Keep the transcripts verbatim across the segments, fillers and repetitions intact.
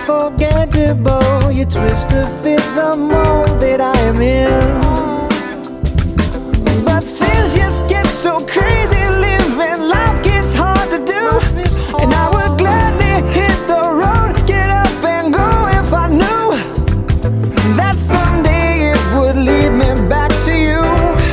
unforgettable. You twist to fit the mold that I am in. But things just get so crazy. Living life gets hard to do, and I would gladly hit the road, get up and go if I knew that someday it would lead me back to you.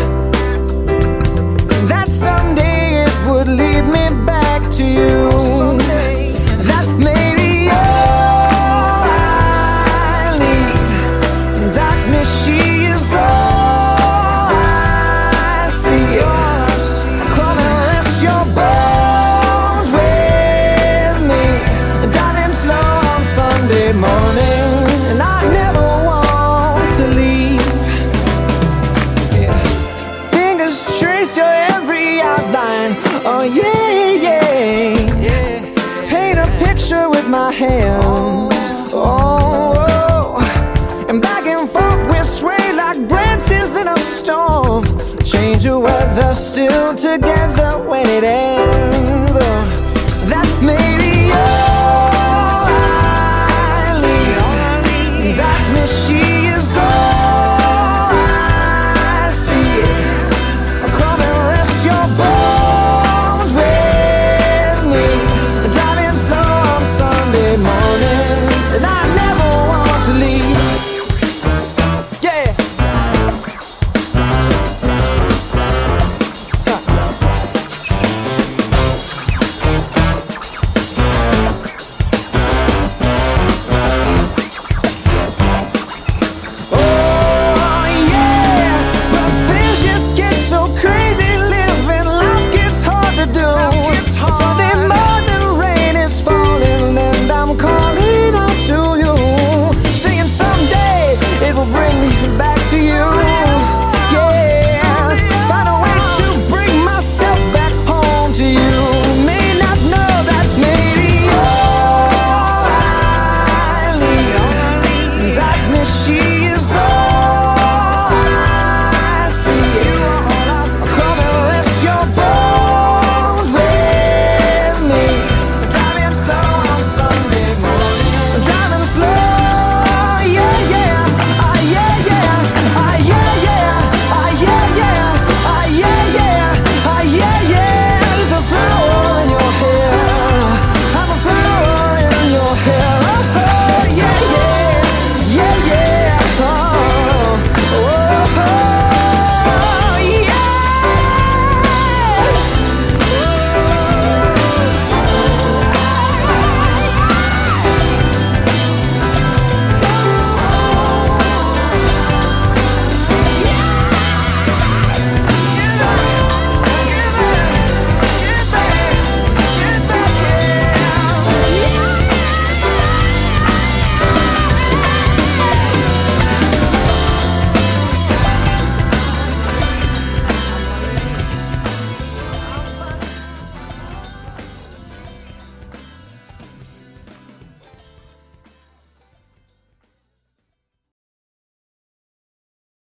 That someday it would lead me back to you. That maybe all I need. In darkness she is all I see. Come and rest your bones with me, diving slow on Sunday morning, and I never want to leave. Yeah. Fingers trace your every outline. Oh yeah, yeah, yeah. Paint a picture with my hands. Oh, oh. And back and forth we sway like branches in a storm. Change the weather, still together when it ends. Oh, that may be all I need. In darkness she is all I see. Come and rest your bones with me, driving slow on Sunday morning, and I